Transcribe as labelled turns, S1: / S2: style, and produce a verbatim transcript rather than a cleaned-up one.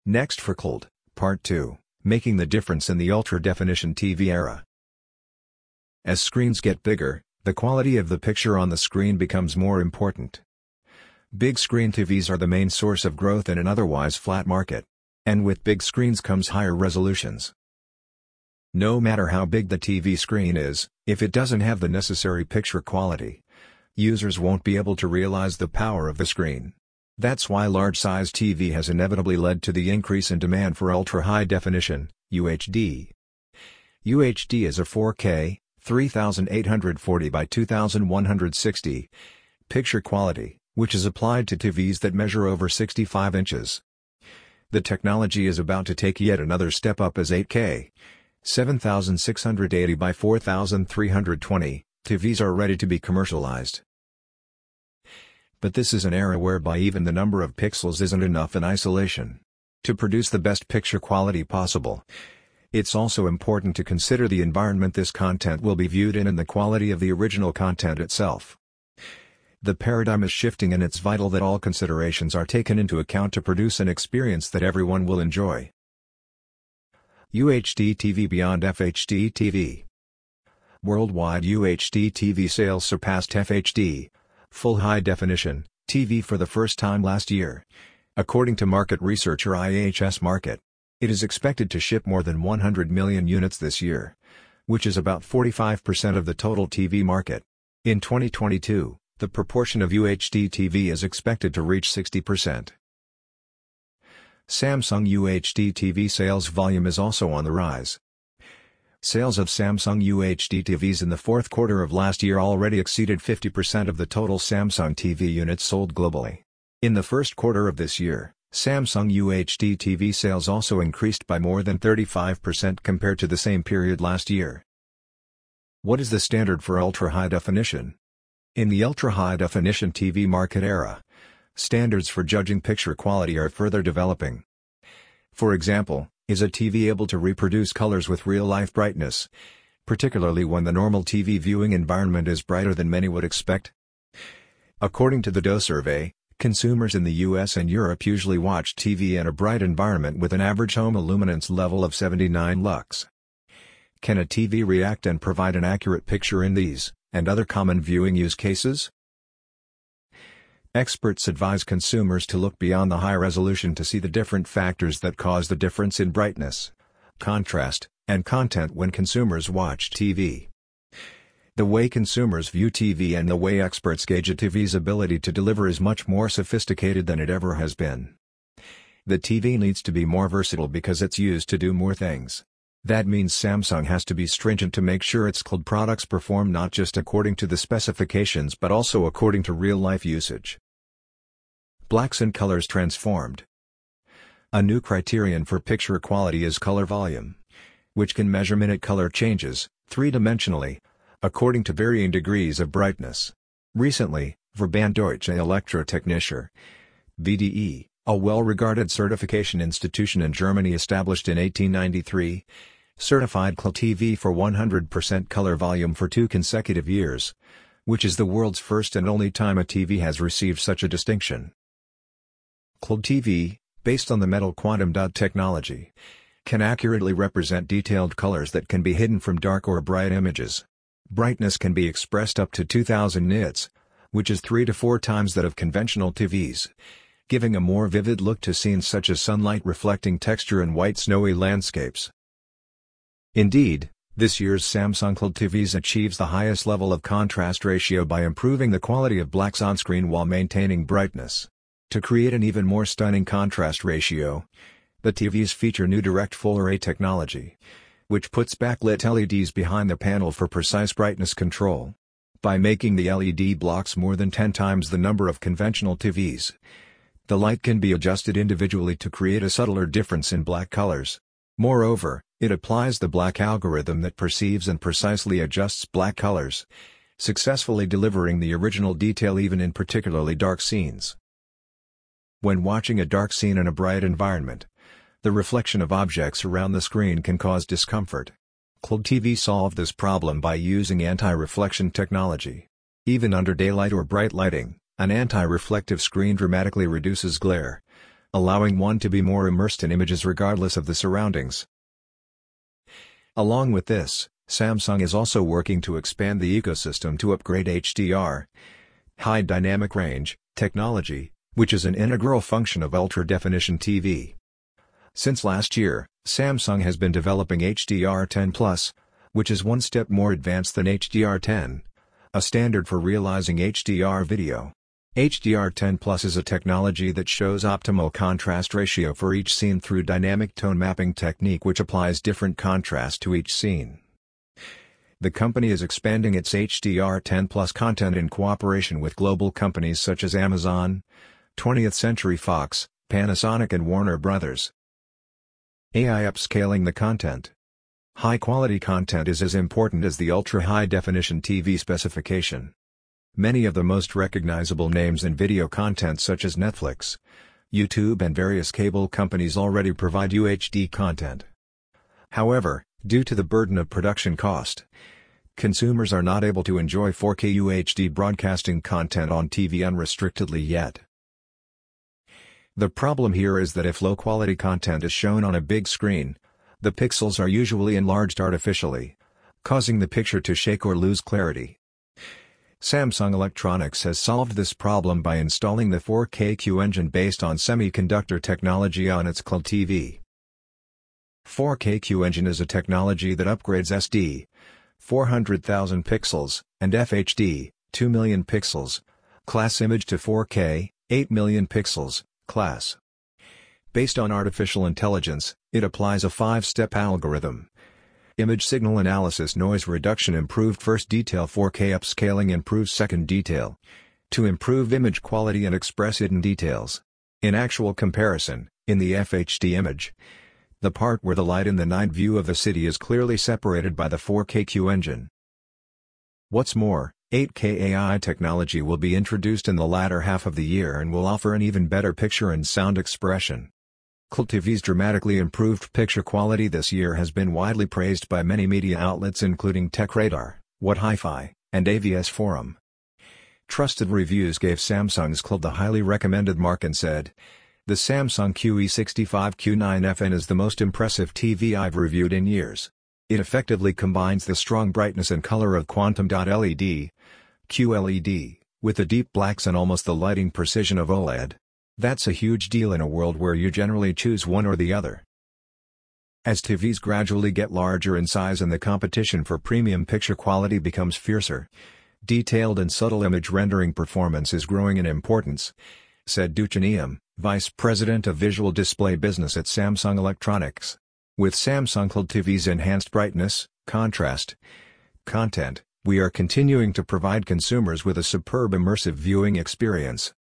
S1: Next for C L D, Part two, Making the Difference in the Ultra-Definition T V Era. As screens get bigger, the quality of the picture on the screen becomes more important. Big screen T Vs are the main source of growth in an otherwise flat market. And with big screens comes higher resolutions. No matter how big the T V screen is, if it doesn't have the necessary picture quality, users won't be able to realize the power of the screen. That's why large-size T V has inevitably led to the increase in demand for ultra-high definition, U H D. U H D is a four K, thirty-eight forty by twenty-one sixty, picture quality, which is applied to T Vs that measure over sixty-five inches. The technology is about to take yet another step up as eight K, seventy-six eighty by forty-three twenty, T Vs are ready to be commercialized. But this is an era whereby even the number of pixels isn't enough in isolation to produce the best picture quality possible. It's also important to consider the environment this content will be viewed in and the quality of the original content itself. The paradigm is shifting, and it's vital that all considerations are taken into account to produce an experience that everyone will enjoy. U H D T V beyond F H D T V. Worldwide U H D T V sales surpassed F H D, full high definition, T V for the first time last year. According to market researcher I H S Markit, it is expected to ship more than one hundred million units this year, which is about forty-five percent of the total T V market. In twenty twenty-two, the proportion of U H D T V is expected to reach sixty percent. Samsung U H D T V sales volume is also on the rise. Sales of Samsung U H D T Vs in the fourth quarter of last year already exceeded fifty percent of the total Samsung T V units sold globally. In the first quarter of this year, Samsung U H D T V sales also increased by more than thirty-five percent compared to the same period last year. What is the standard for ultra-high definition? In the ultra-high definition T V market era, standards for judging picture quality are further developing. For example, is a T V able to reproduce colors with real-life brightness, particularly when the normal T V viewing environment is brighter than many would expect? According to the D O survey, consumers in the U S and Europe usually watch T V in a bright environment with an average home illuminance level of seventy-nine lux. Can a T V react and provide an accurate picture in these and other common viewing use cases? Experts advise consumers to look beyond the high resolution to see the different factors that cause the difference in brightness, contrast, and content when consumers watch T V. The way consumers view T V and the way experts gauge a T V's ability to deliver is much more sophisticated than it ever has been. The T V needs to be more versatile because it's used to do more things. That means Samsung has to be stringent to make sure its C L D products perform not just according to the specifications but also according to real-life usage. Blacks and colors transformed. A new criterion for picture quality is color volume, which can measure minute color changes, three-dimensionally, according to varying degrees of brightness. Recently, Verband Deutsche Elektrotechnischer, V D E, a well-regarded certification institution in Germany established in eighteen ninety-three, certified C L D T V for one hundred percent color volume for two consecutive years, which is the world's first and only time a T V has received such a distinction. C L D T V, based on the metal quantum dot technology, can accurately represent detailed colors that can be hidden from dark or bright images. Brightness can be expressed up to two thousand nits, which is three to four times that of conventional T Vs, giving a more vivid look to scenes such as sunlight reflecting texture and white snowy landscapes. Indeed, this year's Samsung C L D T Vs achieves the highest level of contrast ratio by improving the quality of blacks on screen while maintaining brightness. To create an even more stunning contrast ratio, the T Vs feature new direct full array technology, which puts backlit L E Ds behind the panel for precise brightness control. By making the L E D blocks more than ten times the number of conventional T Vs, the light can be adjusted individually to create a subtler difference in black colors. Moreover, it applies the black algorithm that perceives and precisely adjusts black colors, successfully delivering the original detail even in particularly dark scenes. When watching a dark scene in a bright environment, the reflection of objects around the screen can cause discomfort. C L D T V solved this problem by using anti-reflection technology. Even under daylight or bright lighting, an anti-reflective screen dramatically reduces glare, allowing one to be more immersed in images regardless of the surroundings. Along with this, Samsung is also working to expand the ecosystem to upgrade H D R, high dynamic range, technology, which is an integral function of ultra-definition T V. Since last year, Samsung has been developing H D R ten plus, which is one step more advanced than H D R ten, a standard for realizing H D R video. H D R ten plus is a technology that shows optimal contrast ratio for each scene through dynamic tone mapping technique which applies different contrast to each scene. The company is expanding its H D R ten plus content in cooperation with global companies such as Amazon, twentieth Century Fox, Panasonic and Warner Brothers. A I upscaling the content. High-quality content is as important as the ultra-high-definition T V specification. Many of the most recognizable names in video content such as Netflix, YouTube and various cable companies already provide U H D content. However, due to the burden of production cost, consumers are not able to enjoy four K U H D broadcasting content on T V unrestrictedly yet. The problem here is that if low-quality content is shown on a big screen, the pixels are usually enlarged artificially, causing the picture to shake or lose clarity. Samsung Electronics has solved this problem by installing the four K Q engine based on semiconductor technology on its C L E D T V. four K Q engine is a technology that upgrades S D, four hundred thousand pixels, and F H D, two million pixels, class image to four K, eight million pixels, class. Based on artificial intelligence, it applies a five-step algorithm. Image signal analysis, noise reduction, improved first detail, four K upscaling improves second detail, to improve image quality and express hidden details. In actual comparison, in the F H D image, the part where the light in the night view of the city is clearly separated by the four K Q engine. What's more, eight K A I technology will be introduced in the latter half of the year and will offer an even better picture and sound expression. C L E D T V's dramatically improved picture quality this year has been widely praised by many media outlets including TechRadar, What Hi-Fi, and A V S Forum. Trusted reviews gave Samsung's C L E D the highly recommended mark and said, "The Samsung Q E sixty-five Q nine F N is the most impressive T V I've reviewed in years. It effectively combines the strong brightness and color of Quantum L E D, Q L E D, with the deep blacks and almost the lighting precision of OLED. That's a huge deal in a world where you generally choose one or the other." As T Vs gradually get larger in size and the competition for premium picture quality becomes fiercer, detailed and subtle image rendering performance is growing in importance, said Duchin Iam, Vice President of Visual Display Business at Samsung Electronics. With Samsung C L E D T V's enhanced brightness, contrast, content, we are continuing to provide consumers with a superb immersive viewing experience.